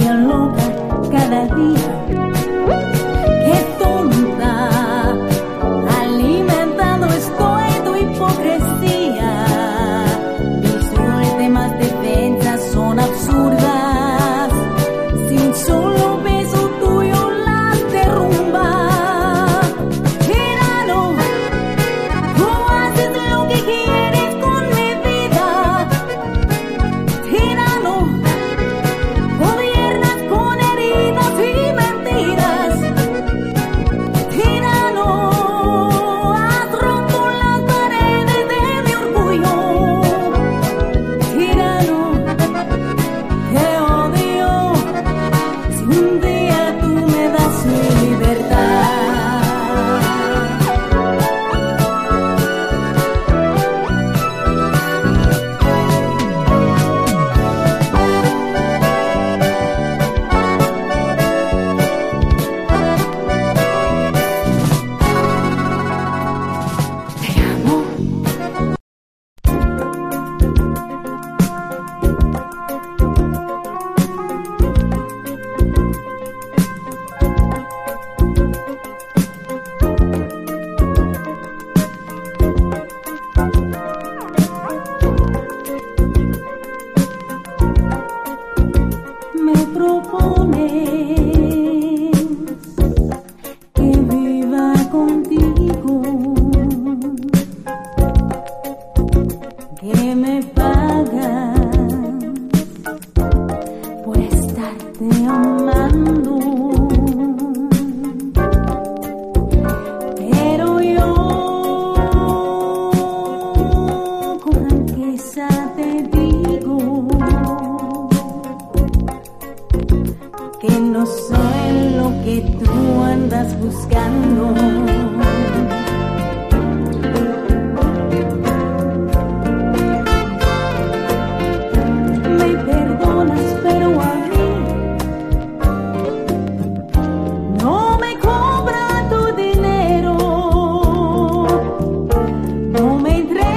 volvía loca cada día. Qué tonta, alimentando estoy tu hipocresía. Mis últimas defensas son absurdas, sin solo beso tuyo las derrumba. Tirano, tú haces lo que quieres con mi vida. Tirano, gobiernas con heridas y mentiras. Tirano, has roto las paredes de mi orgullo. Tirano, te odio. Si un día tú me das libertad. Te amo. Me propones que viva contigo, que me pagas por estarte amando, pero yo con franqueza te digo que no soy lo que tú andas buscando.